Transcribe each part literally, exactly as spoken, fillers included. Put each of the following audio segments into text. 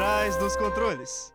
trás dos controles.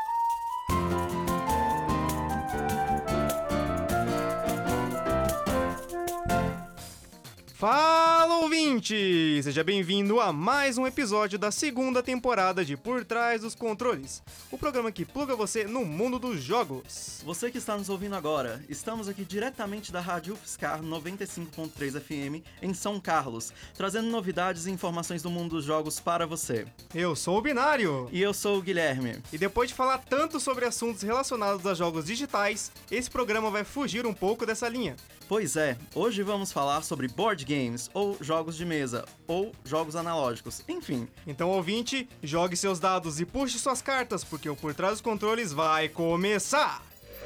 Fala, ouvinte! Seja bem-vindo a mais um episódio da segunda temporada de Por Trás dos Controles, o programa que pluga você no mundo dos jogos. Você que está nos ouvindo agora, estamos aqui diretamente da Rádio U F S C A R noventa e cinco ponto três F M em São Carlos, trazendo novidades e informações do mundo dos jogos para você. Eu sou o Binário. E eu sou o Guilherme. E depois de falar tanto sobre assuntos relacionados a jogos digitais, esse programa vai fugir um pouco dessa linha. Pois é, hoje vamos falar sobre board games, ou jogos de mesa, ou jogos analógicos, enfim. Então, ouvinte, jogue seus dados e puxe suas cartas, porque o Por Trás dos Controles vai começar!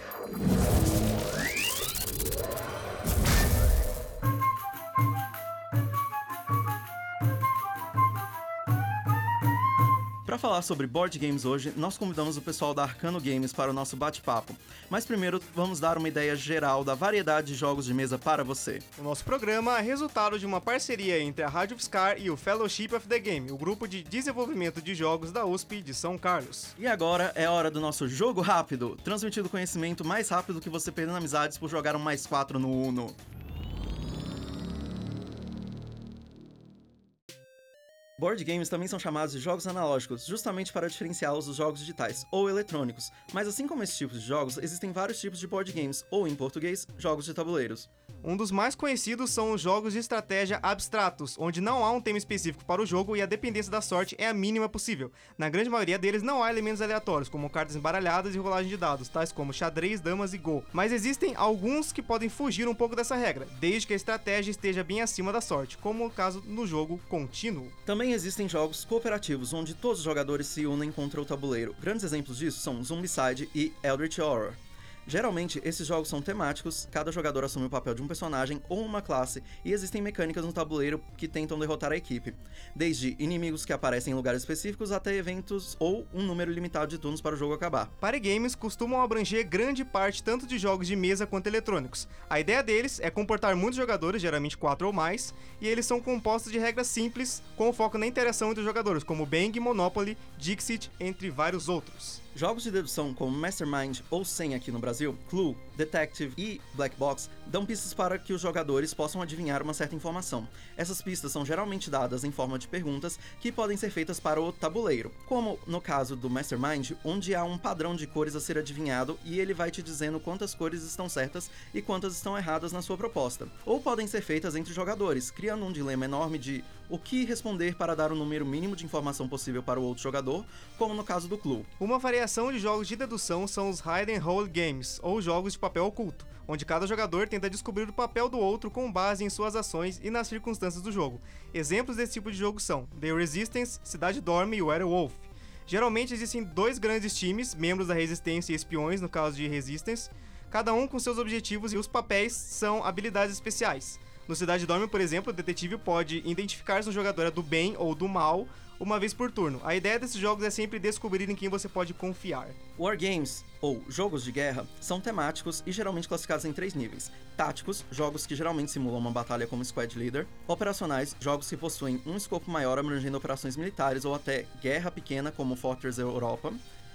Para falar sobre board games hoje, nós convidamos o pessoal da Arcano Games para o nosso bate-papo. Mas primeiro, vamos dar uma ideia geral da variedade de jogos de mesa para você. O nosso programa é resultado de uma parceria entre a Rádio U F S C A R e o Fellowship of the Game, o grupo de desenvolvimento de jogos da U S P de São Carlos. E agora é hora do nosso Jogo Rápido, transmitindo conhecimento mais rápido que você perdendo amizades por jogar um mais quatro no Uno. Board games também são chamados de jogos analógicos, justamente para diferenciá-los dos jogos digitais, ou eletrônicos. Mas assim como esses tipos de jogos, existem vários tipos de board games, ou em português, jogos de tabuleiros. Um dos mais conhecidos são os jogos de estratégia abstratos, onde não há um tema específico para o jogo e a dependência da sorte é a mínima possível. Na grande maioria deles não há elementos aleatórios, como cartas embaralhadas e rolagem de dados, tais como xadrez, damas e go. Mas existem alguns que podem fugir um pouco dessa regra, desde que a estratégia esteja bem acima da sorte, como o caso no jogo contínuo. Também existem jogos cooperativos, onde todos os jogadores se unem contra o tabuleiro. Grandes exemplos disso são Zombicide e Eldritch Horror. Geralmente, esses jogos são temáticos, cada jogador assume o papel de um personagem ou uma classe, e existem mecânicas no tabuleiro que tentam derrotar a equipe, desde inimigos que aparecem em lugares específicos até eventos ou um número limitado de turnos para o jogo acabar. Party games costumam abranger grande parte tanto de jogos de mesa quanto eletrônicos. A ideia deles é comportar muitos jogadores, geralmente quatro ou mais, e eles são compostos de regras simples, com foco na interação entre os jogadores, como Bang, Monopoly, Dixit, entre vários outros. Jogos de dedução como Mastermind ou Sen aqui no Brasil, Clue, Detective e Black Box dão pistas para que os jogadores possam adivinhar uma certa informação. Essas pistas são geralmente dadas em forma de perguntas que podem ser feitas para o tabuleiro, como no caso do Mastermind, onde há um padrão de cores a ser adivinhado e ele vai te dizendo quantas cores estão certas e quantas estão erradas na sua proposta. Ou podem ser feitas entre jogadores, criando um dilema enorme de o que responder para dar o número mínimo de informação possível para o outro jogador, como no caso do Clue. Uma variação de jogos de dedução são os Hide and Hold Games, ou jogos de papel oculto, onde cada jogador tenta descobrir o papel do outro com base em suas ações e nas circunstâncias do jogo. Exemplos desse tipo de jogo são The Resistance, Cidade Dorme e Werewolf. Geralmente existem dois grandes times, membros da Resistência e espiões, no caso de Resistance, cada um com seus objetivos e os papéis são habilidades especiais. No Cidade Dorme, por exemplo, o detetive pode identificar se um jogador é do bem ou do mal uma vez por turno. A ideia desses jogos é sempre descobrir em quem você pode confiar. Wargames, ou jogos de guerra, são temáticos e geralmente classificados em três níveis. Táticos, jogos que geralmente simulam uma batalha como Squad Leader. Operacionais, jogos que possuem um escopo maior abrangendo operações militares ou até guerra pequena como Fortress Europa.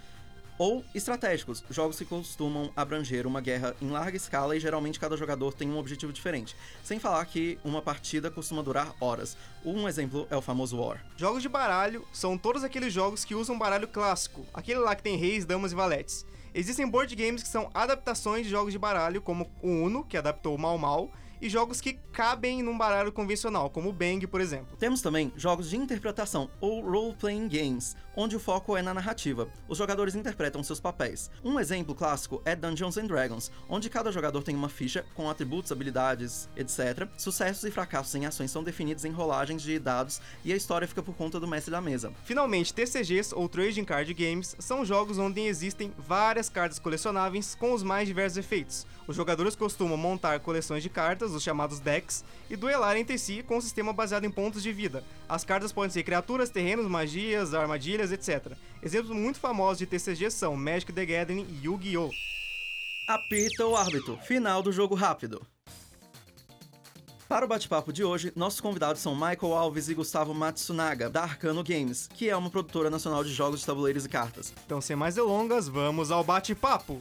Ou estratégicos, jogos que costumam abranger uma guerra em larga escala e geralmente cada jogador tem um objetivo diferente, sem falar que uma partida costuma durar horas. Um exemplo é o famoso War. Jogos de baralho são todos aqueles jogos que usam baralho clássico, aquele lá que tem reis, damas e valetes. Existem board games que são adaptações de jogos de baralho, como o Uno, que adaptou o Mau Mau, e jogos que cabem num baralho convencional, como o Bang, por exemplo. Temos também jogos de interpretação, ou role-playing games, onde o foco é na narrativa. Os jogadores interpretam seus papéis. Um exemplo clássico é Dungeons and Dragons, onde cada jogador tem uma ficha com atributos, habilidades, etcétera. Sucessos e fracassos em ações são definidos em rolagens de dados e a história fica por conta do mestre da mesa. Finalmente, T C Gs, ou Trading Card Games, são jogos onde existem várias cartas colecionáveis com os mais diversos efeitos. Os jogadores costumam montar coleções de cartas, os chamados decks, e duelar entre si com um sistema baseado em pontos de vida. As cartas podem ser criaturas, terrenos, magias, armadilhas, etcétera. Exemplos muito famosos de T C G são Magic the Gathering e Yu-Gi-Oh! Apita o árbitro, final do jogo rápido. Para o bate-papo de hoje, nossos convidados são Michael Alves e Gustavo Matsunaga, da Arcano Games, que é uma produtora nacional de jogos de tabuleiros e cartas. Então, sem mais delongas, vamos ao bate-papo!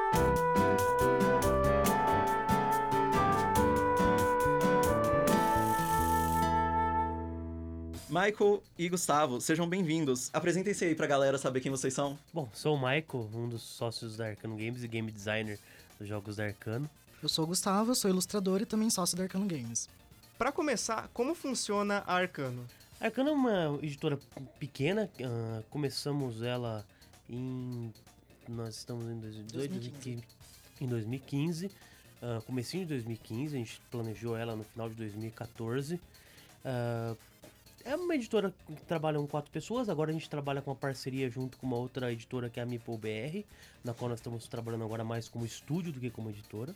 Michael e Gustavo, sejam bem-vindos. Apresentem-se aí pra galera saber quem vocês são. Bom, sou o Michael, um dos sócios da Arcano Games e game designer dos jogos da Arcano. Eu sou o Gustavo, eu sou ilustrador e também sócio da Arcano Games. Para começar, como funciona a Arcano? A Arcano é uma editora pequena, uh, começamos ela em... nós estamos em dois mil e dezoito, dois mil e quinze. Em dois mil e quinze, uh, comecinho de dois mil e quinze, a gente planejou ela no final de dois mil e quatorze. Uh, É uma editora que trabalha com quatro pessoas, agora a gente trabalha com uma parceria junto com uma outra editora que é a Meeple B R, na qual nós estamos trabalhando agora mais como estúdio do que como editora.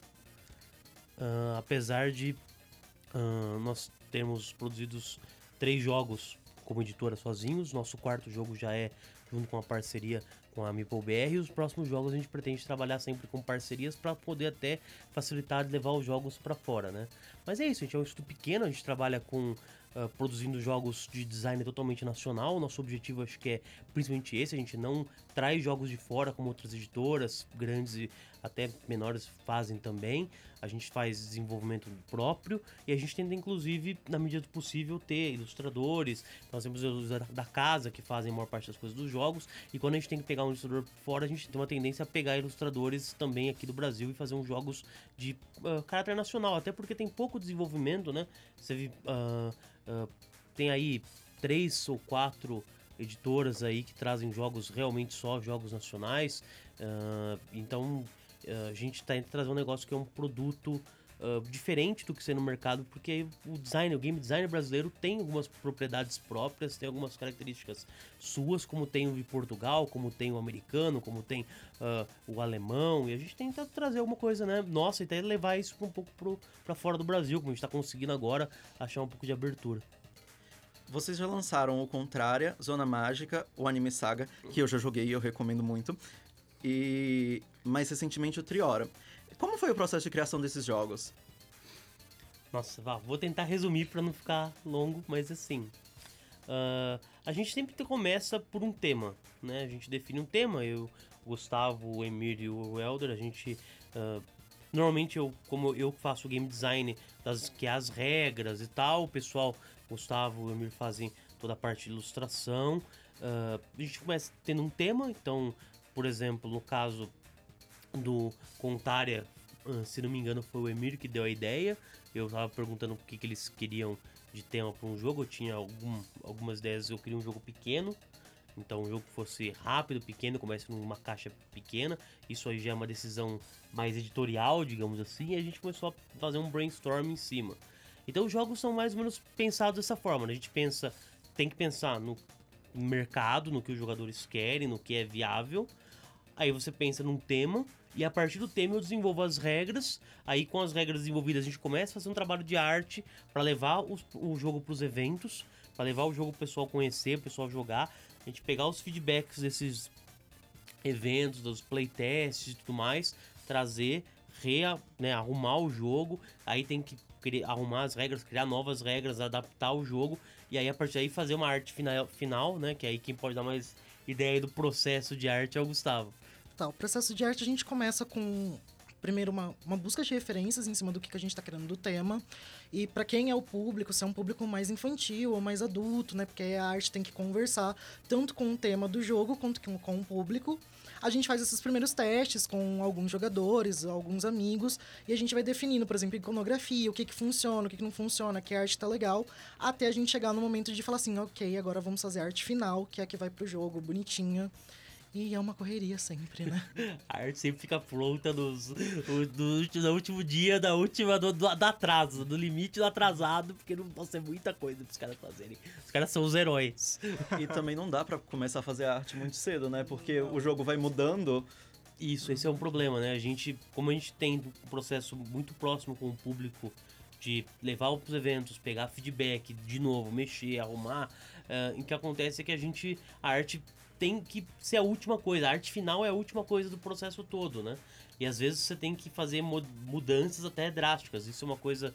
Uh, apesar de uh, nós termos produzidos três jogos como editora sozinhos, nosso quarto jogo já é junto com a parceria com a Meeple B R, e os próximos jogos a gente pretende trabalhar sempre com parcerias para poder até facilitar de levar os jogos para fora, né? Mas é isso, a gente é um estúdio pequeno, a gente trabalha com Uh, produzindo jogos de design totalmente nacional. Nosso objetivo acho que é principalmente esse, a gente não traz jogos de fora como outras editoras, grandes e até menores fazem também. A gente faz desenvolvimento próprio e a gente tenta inclusive, na medida do possível, ter ilustradores. Nós temos os da casa que fazem a maior parte das coisas dos jogos, e quando a gente tem que pegar um ilustrador fora, a gente tem uma tendência a pegar ilustradores também aqui do Brasil e fazer uns jogos de uh, caráter nacional, até porque tem pouco desenvolvimento, né? Você uh, Uh, tem aí três ou quatro editoras aí que trazem jogos, realmente só jogos nacionais. Uh, então uh, a gente está trazendo um negócio que é um produto uh, diferente do que ser no mercado, porque o design, o game design brasileiro tem algumas propriedades próprias, tem algumas características suas, como tem o de Portugal, como tem o americano, como tem uh, o alemão, e a gente tenta trazer alguma coisa, né, nossa, e até levar isso um pouco para fora do Brasil, como a gente está conseguindo agora achar um pouco de abertura. Vocês já lançaram o Contrária, Zona Mágica, o Anime Saga, que eu já joguei e eu recomendo muito, e mais recentemente o Triora. Como foi o processo de criação desses jogos? Nossa, vá, vou tentar resumir para não ficar longo, mas assim, uh, a gente sempre começa por um tema, né? A gente define um tema, eu, o Gustavo, o Emir e o Elder, a gente... Uh, normalmente, eu, como eu faço o game design, das, que é as regras e tal, o pessoal, Gustavo e o Emir fazem toda a parte de ilustração. Uh, a gente começa tendo um tema, então, por exemplo, no caso do Contária, uh, se não me engano, foi o Emir que deu a ideia. Eu tava perguntando o que, que eles queriam de tema para um jogo. Eu tinha algum, algumas ideias, eu queria um jogo pequeno. Então, um jogo que fosse rápido, pequeno, comece numa caixa pequena. Isso aí já é uma decisão mais editorial, digamos assim. E a gente começou a fazer um brainstorm em cima. Então, os jogos são mais ou menos pensados dessa forma, né? A gente pensa, tem que pensar no mercado, no que os jogadores querem, no que é viável. Aí você pensa num tema, e a partir do tema eu desenvolvo as regras. Aí com as regras desenvolvidas a gente começa a fazer um trabalho de arte para levar os, o jogo para os eventos, para levar o jogo pro pessoal conhecer, pro pessoal jogar. A gente pegar os feedbacks desses eventos, dos playtests e tudo mais, trazer, rea, né, arrumar o jogo. Aí tem que criar, arrumar as regras, criar novas regras, adaptar o jogo. E aí a partir daí fazer uma arte final, final, né, que aí quem pode dar mais ideia do processo de arte é o Gustavo. Tá, o processo de arte a gente começa com, primeiro, uma, uma busca de referências em cima do que, que a gente está querendo do tema. E para quem é o público, se é um público mais infantil ou mais adulto, né? Porque a arte tem que conversar tanto com o tema do jogo quanto com, com o público. A gente faz esses primeiros testes com alguns jogadores, alguns amigos, e a gente vai definindo, por exemplo, iconografia, o que que funciona, o que que não funciona, que a arte tá legal, até a gente chegar no momento de falar assim, ok, agora vamos fazer a arte final, que é a que vai pro jogo, bonitinha. E é uma correria sempre, né? A arte sempre fica pronta nos, no, no, no último dia, da última, do, do, do atraso, do limite do atrasado, porque não pode ser muita coisa pros caras fazerem. Os caras são os heróis. E também não dá pra começar a fazer arte muito cedo, né? Porque o jogo vai mudando. Isso, esse é um problema, né? A gente, como a gente tem um processo muito próximo com o público, de levar para os eventos, pegar feedback, de novo, mexer, arrumar, uh, o que acontece é que a gente, a arte tem que ser a última coisa, a arte final é a última coisa do processo todo, né? E às vezes você tem que fazer mudanças até drásticas, isso é uma coisa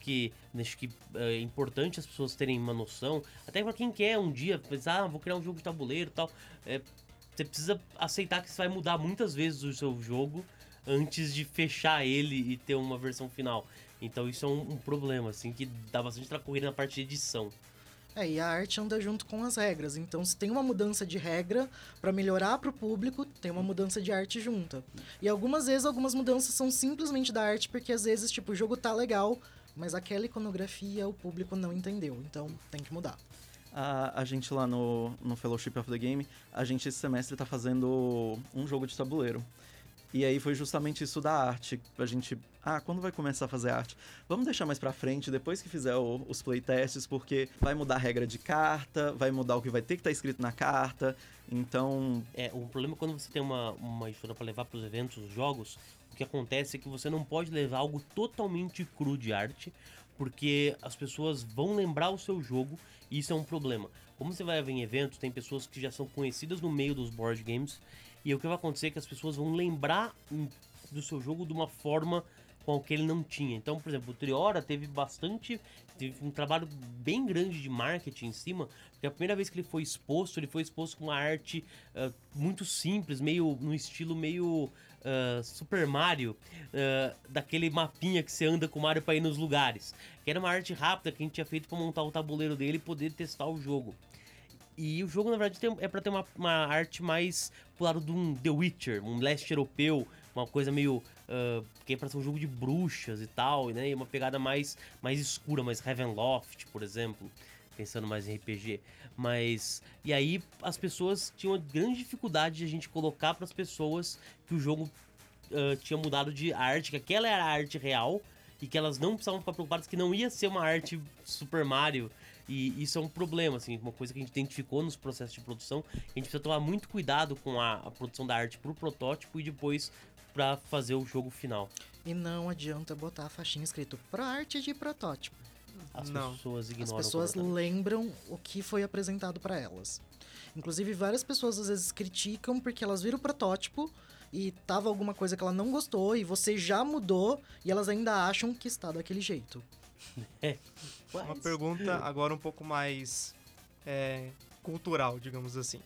que acho que é importante as pessoas terem uma noção, até para quem quer um dia pensar, ah, vou criar um jogo de tabuleiro e tal, é, você precisa aceitar que você vai mudar muitas vezes o seu jogo antes de fechar ele e ter uma versão final. Então isso é um, um problema, assim, que dá bastante corrida na parte de edição. É, e a arte anda junto com as regras. Então, se tem uma mudança de regra para melhorar para o público, tem uma mudança de arte junta. E algumas vezes, algumas mudanças são simplesmente da arte, porque às vezes, tipo, o jogo tá legal, mas aquela iconografia o público não entendeu. Então, tem que mudar. A, a gente lá no, no Fellowship of the Game, a gente esse semestre tá fazendo um jogo de tabuleiro. E aí foi justamente isso da arte. A gente, ah, quando vai começar a fazer arte? Vamos deixar mais pra frente, depois que fizer o, os playtests, porque vai mudar a regra de carta, vai mudar o que vai ter que estar escrito na carta, então... É, o problema é quando você tem uma, uma editora pra levar pros eventos, os jogos, o que acontece é que você não pode levar algo totalmente cru de arte, porque as pessoas vão lembrar o seu jogo e isso é um problema. Como você vai ver em eventos, tem pessoas que já são conhecidas no meio dos board games, e o que vai acontecer é que as pessoas vão lembrar do seu jogo de uma forma com que ele não tinha. Então, por exemplo, o Triora teve bastante... Teve um trabalho bem grande de marketing em cima, porque a primeira vez que ele foi exposto, ele foi exposto com uma arte uh, muito simples, meio no estilo meio uh, Super Mario, uh, daquele mapinha que você anda com o Mario pra ir nos lugares. Que era uma arte rápida que a gente tinha feito pra montar o tabuleiro dele e poder testar o jogo. E o jogo, na verdade, tem, é pra ter uma, uma arte mais pro lado de um The Witcher, um leste europeu, uma coisa meio... Uh, que é pra ser um jogo de bruxas e tal, né? E uma pegada mais, mais escura, mais Ravenloft, por exemplo. Pensando mais em R P G. Mas... E aí, as pessoas tinham uma grande dificuldade de a gente colocar pras pessoas que o jogo uh, tinha mudado de arte, que aquela era a arte real, e que elas não precisavam ficar preocupadas que não ia ser uma arte Super Mario. E isso é um problema, assim, uma coisa que a gente identificou nos processos de produção. A gente precisa tomar muito cuidado com a, a produção da arte pro protótipo e depois pra fazer o jogo final. E não adianta botar a faixinha escrito "Pro arte de protótipo". As Não. pessoas ignoram. As pessoas lembram o que foi apresentado para elas. Inclusive, várias pessoas às vezes criticam porque elas viram o protótipo e tava alguma coisa que ela não gostou e você já mudou e elas ainda acham que está daquele jeito. É. Uma pergunta agora um pouco mais é, cultural, digamos assim.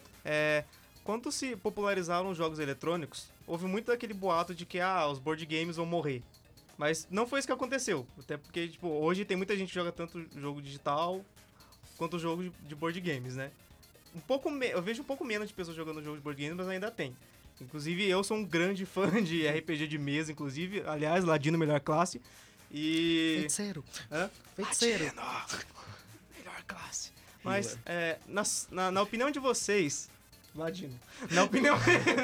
É, quando se popularizaram os jogos eletrônicos, houve muito daquele boato de que ah, os board games vão morrer. Mas não foi isso que aconteceu. Até porque, tipo, hoje tem muita gente que joga tanto jogo digital quanto jogo de, de board games, né? Um pouco me... Eu vejo um pouco menos de pessoas jogando jogo de board games, mas ainda tem. Inclusive, eu sou um grande fã de R P G de mesa, inclusive. Aliás, Ladino, melhor classe. E... Feiticeiro. Hã? Feiticeiro. Ladino! Melhor classe. Mas, é, na, na, na opinião de vocês... Ladino. Na opinião...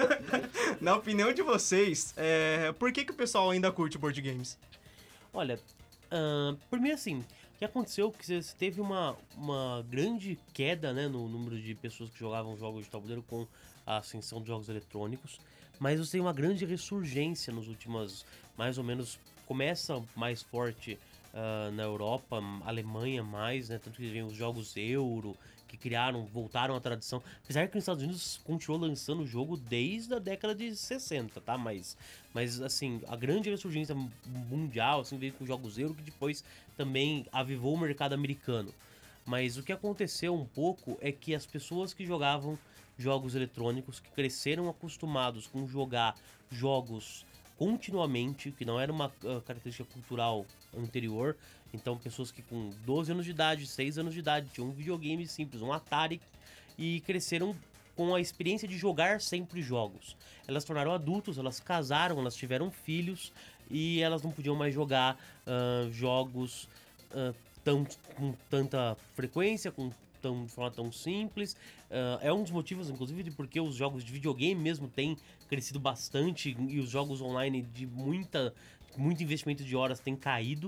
na opinião de vocês, é, por que, que o pessoal ainda curte board games? Olha, uh, primeiro assim, o que aconteceu é que você teve uma, uma grande queda, né, no número de pessoas que jogavam jogos de tabuleiro com a ascensão de jogos eletrônicos, mas você tem uma grande ressurgência nos últimos, mais ou menos, começa mais forte uh, na Europa, Alemanha mais, né, tanto que vem os jogos Euro, que criaram, voltaram à tradição. Apesar que nos Estados Unidos continuou lançando o jogo desde a década de sessenta, tá? Mas, mas assim, a grande ressurgência mundial, assim, veio com jogos Euro, que depois também avivou o mercado americano. Mas o que aconteceu um pouco é que as pessoas que jogavam jogos eletrônicos, que cresceram acostumados com jogar jogos continuamente, que não era uma uh, característica cultural anterior. Então, pessoas que com doze anos de idade, seis anos de idade, tinham um videogame simples, um Atari, e cresceram com a experiência de jogar sempre jogos. Elas se tornaram adultos, elas casaram, elas tiveram filhos, e elas não podiam mais jogar uh, jogos uh, tão, com tanta frequência, com tão, de forma tão simples. Uh, é um dos motivos, inclusive, de porque os jogos de videogame mesmo têm crescido bastante, e os jogos online de muita, muito investimento de horas têm caído.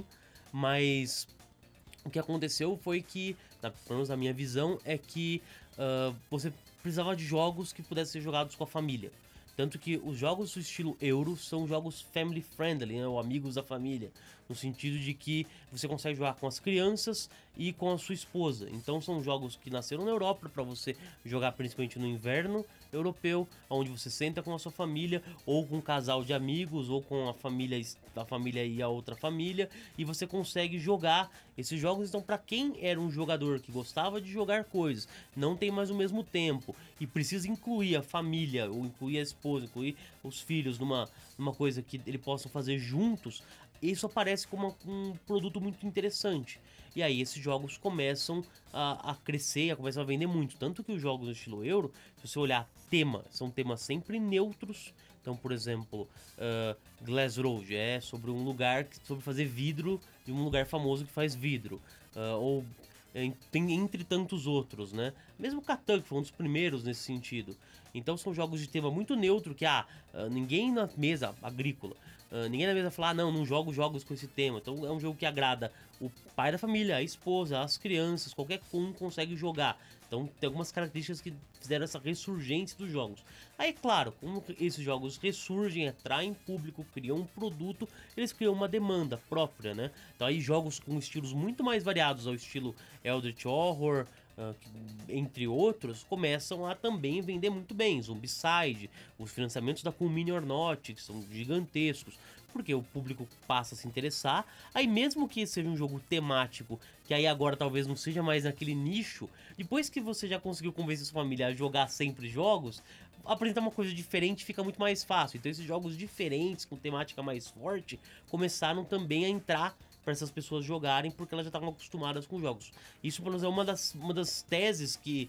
Mas o que aconteceu foi que, pelo menos na minha visão, é que uh, você precisava de jogos que pudessem ser jogados com a família. Tanto que os jogos do estilo Euro são jogos family friendly, né, ou amigos da família. no sentido de que você consegue jogar com as crianças e com a sua esposa. Então são jogos que nasceram na Europa para você jogar principalmente no inverno europeu, onde você senta com a sua família, ou com um casal de amigos, ou com a família, a família e a outra família, e você consegue jogar esses jogos. Então, para quem era um jogador que gostava de jogar coisas, não tem mais o mesmo tempo, e precisa incluir a família, ou incluir a esposa, incluir os filhos numa, numa coisa que eles possam fazer juntos, isso aparece como um produto muito interessante. E aí esses jogos começam a, a crescer, a começam a vender muito. Tanto que os jogos no estilo Euro, se você olhar tema, são temas sempre neutros. Então, por exemplo, uh, Glass Road é sobre um lugar, sobre fazer vidro de um lugar famoso que faz vidro. Uh, ou tem entre tantos outros, né? Mesmo Catan, que foi um dos primeiros nesse sentido. Então são jogos de tema muito neutro, que ah, ninguém na mesa agrícola, Uh, ninguém na mesa fala, ah, não, não jogo jogos com esse tema. Então é um jogo que agrada o pai da família, a esposa, as crianças, qualquer um consegue jogar. Então tem algumas características que fizeram essa ressurgência dos jogos. Aí, claro, como esses jogos ressurgem, atraem público, criam um produto, eles criam uma demanda própria, né? Então aí jogos com estilos muito mais variados ao estilo Eldritch Horror, Uh, que, entre outros, começam a também vender muito bem. Zombicide, os financiamentos da Cool Mini or Not, que são gigantescos, porque o público passa a se interessar. Aí mesmo que seja um jogo temático, que aí agora talvez não seja mais naquele nicho, depois que você já conseguiu convencer sua família a jogar sempre jogos, apresentar uma coisa diferente fica muito mais fácil. Então esses jogos diferentes, com temática mais forte, começaram também a entrar para essas pessoas jogarem, porque elas já estavam acostumadas com jogos. Isso, pelo menos, é uma das, uma das teses que,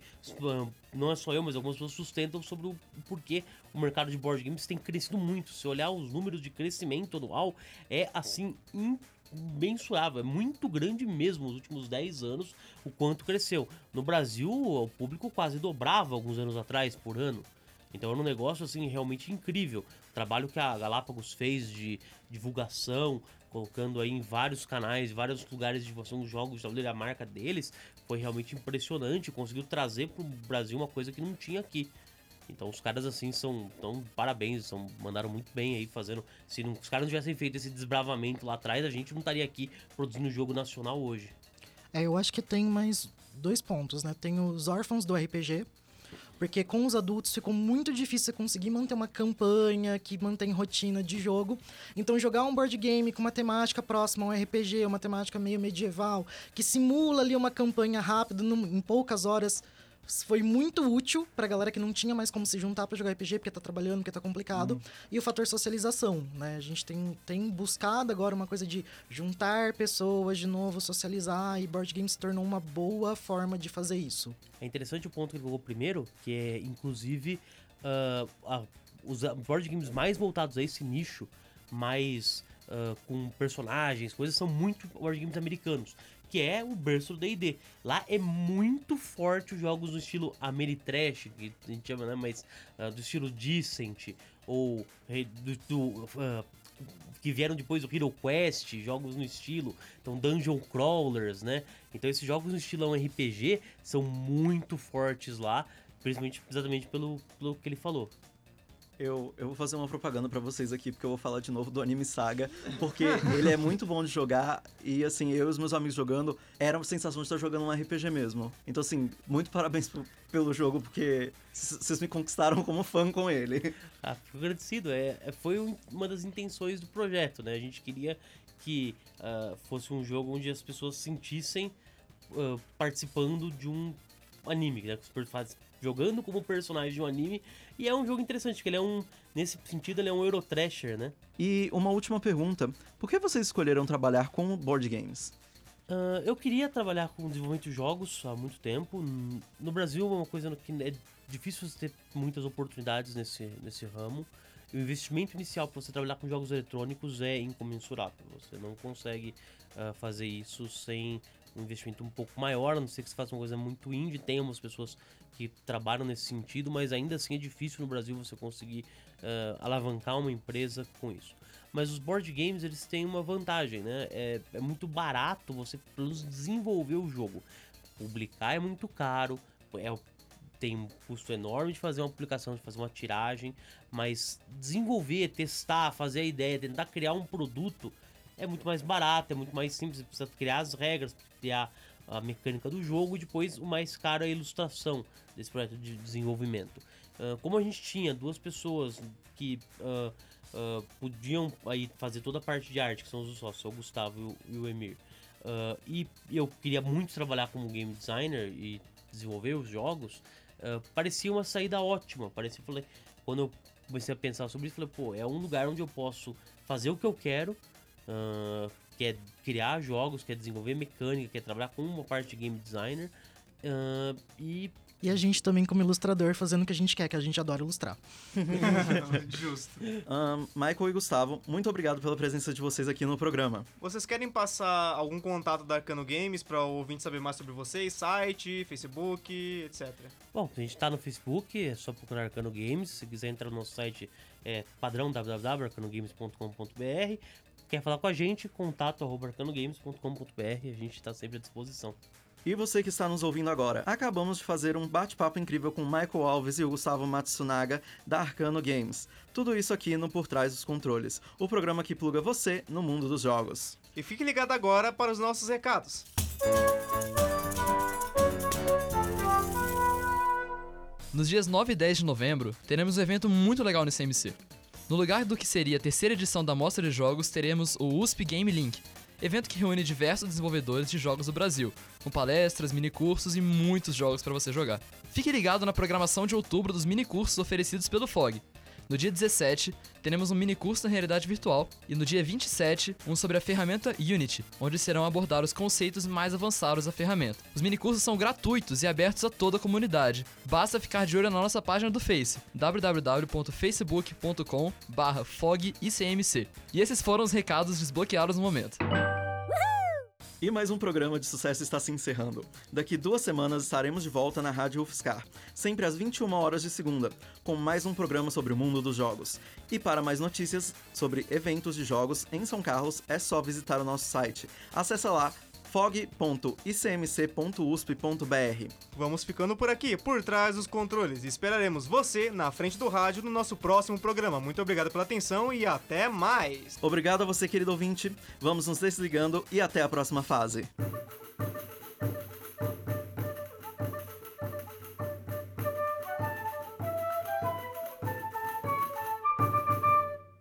não é só eu, mas algumas pessoas sustentam sobre o porquê o mercado de board games tem crescido muito. Se olhar os números de crescimento anual, é, assim, imensurável. É muito grande mesmo, nos últimos dez anos, o quanto cresceu. No Brasil, o público quase dobrava alguns anos atrás, por ano. Então era um negócio, assim, realmente incrível. O trabalho que a Galápagos fez de divulgação, colocando aí em vários canais, vários lugares de divulgação dos jogos, da marca deles, foi realmente impressionante. Conseguiu trazer pro Brasil uma coisa que não tinha aqui. Então os caras, assim, são... Então, parabéns, são, mandaram muito bem aí, fazendo... Se não, os caras não tivessem feito esse desbravamento lá atrás, a gente não estaria aqui produzindo jogo nacional hoje. É, eu acho que tem mais dois pontos, né? Tem os órfãos do R P G, porque com os adultos ficou muito difícil você conseguir manter uma campanha que mantém rotina de jogo. Então jogar um board game com uma temática próxima a um R P G, uma temática meio medieval, que simula ali uma campanha rápida num, em poucas horas, foi muito útil pra galera que não tinha mais como se juntar pra jogar R P G, porque tá trabalhando, porque tá complicado. Hum. E o fator socialização, né? A gente tem, tem buscado agora uma coisa de juntar pessoas de novo, socializar, e board game se tornou uma boa forma de fazer isso. É interessante o ponto que ele colocou primeiro, que é, inclusive, uh, a, os board games mais voltados a esse nicho, mais uh, com personagens, coisas, são muito board games americanos, que é o berço do D e D. Lá é muito forte os jogos do estilo Ameritrash, que a gente chama, né, mas uh, do estilo Decent, ou do, do, uh, que vieram depois do Hero Quest, jogos no estilo, então Dungeon Crawlers, né? Então esses jogos no estilo R P G são muito fortes lá, principalmente exatamente pelo, pelo que ele falou. Eu, eu vou fazer uma propaganda pra vocês aqui, porque eu vou falar de novo do Anime Saga, porque ele é muito bom de jogar, e assim, eu e os meus amigos jogando, era uma sensação de estar jogando um R P G mesmo. Então assim, muito parabéns p- pelo jogo, porque vocês me conquistaram como fã com ele. Ah, fico agradecido, é, é, foi um, uma das intenções do projeto, né? A gente queria que uh, fosse um jogo onde as pessoas se sentissem uh, participando de um anime, né? Jogando como personagem de um anime, e é um jogo interessante, porque ele é um, nesse sentido, ele é um Eurotrasher, né? E uma última pergunta, por que vocês escolheram trabalhar com board games? Uh, eu queria trabalhar com desenvolvimento de jogos há muito tempo. No Brasil é uma coisa que é difícil você ter muitas oportunidades nesse, nesse ramo. E o investimento inicial para você trabalhar com jogos eletrônicos é incomensurável. Você não consegue uh, fazer isso sem um investimento um pouco maior, a não ser que você faça uma coisa muito indie. Tem umas pessoas que trabalham nesse sentido, mas ainda assim é difícil no Brasil você conseguir uh, alavancar uma empresa com isso. Mas os board games, eles têm uma vantagem, né? É, é muito barato você pelo menos desenvolver o jogo. Publicar é muito caro, é, tem um custo enorme de fazer uma publicação, de fazer uma tiragem, mas desenvolver, testar, fazer a ideia, tentar criar um produto é muito mais barato, é muito mais simples, você precisa criar as regras, criar a mecânica do jogo, e depois o mais caro é a ilustração desse projeto de desenvolvimento. Uh, como a gente tinha duas pessoas que uh, uh, podiam aí fazer toda a parte de arte, que são os sócios, o Gustavo e o, e o Emir, uh, e eu queria muito trabalhar como game designer e desenvolver os jogos, uh, parecia uma saída ótima. Parecia, falei, quando eu comecei a pensar sobre isso, falei, pô, é um lugar onde eu posso fazer o que eu quero, uh, que é criar jogos, que é desenvolver mecânica, que é trabalhar com uma parte de game designer, uh, e... E a gente também como ilustrador fazendo o que a gente quer, que a gente adora ilustrar. Justo. Um, Michael e Gustavo, muito obrigado pela presença de vocês aqui no programa. Vocês querem passar algum contato da Arcano Games para o ouvinte saber mais sobre vocês? Site, Facebook, etcétera. Bom, a gente tá no Facebook, é só procurar Arcano Games. Se quiser entrar no nosso site, é padrão w w w ponto arcano games ponto com ponto b r. Quer falar com a gente, contato arroba arcano games ponto com ponto b r. A gente está sempre à disposição. E você que está nos ouvindo agora, acabamos de fazer um bate-papo incrível com Michael Alves e o Gustavo Matsunaga, da Arcano Games. Tudo isso aqui no Por Trás dos Controles, o programa que pluga você no mundo dos jogos. E fique ligado agora para os nossos recados. Nos dias nove e dez de novembro, teremos um evento muito legal no C M C. No lugar do que seria a terceira edição da Mostra de Jogos, teremos o U S P Game Link, evento que reúne diversos desenvolvedores de jogos do Brasil, com palestras, minicursos e muitos jogos para você jogar. Fique ligado na programação de outubro dos minicursos oferecidos pelo F O G. No dia dezessete, teremos um minicurso na realidade virtual e no dia vinte e sete, um sobre a ferramenta Unity, onde serão abordados os conceitos mais avançados da ferramenta. Os minicursos são gratuitos e abertos a toda a comunidade. Basta ficar de olho na nossa página do Face, w w w ponto facebook ponto com barra f o g i c m c. E esses foram os recados desbloqueados no momento. E mais um programa de sucesso está se encerrando. Daqui duas semanas estaremos de volta na Rádio UFSCar, sempre às vinte e uma horas de segunda, com mais um programa sobre o mundo dos jogos. E para mais notícias sobre eventos de jogos em São Carlos, é só visitar o nosso site. Acesse lá f o g ponto i c m c ponto u s p ponto b r. Vamos ficando por aqui, por trás dos controles. E esperaremos você na frente do rádio no nosso próximo programa. Muito obrigado pela atenção e até mais! Obrigado a você, querido ouvinte. Vamos nos desligando e até a próxima fase.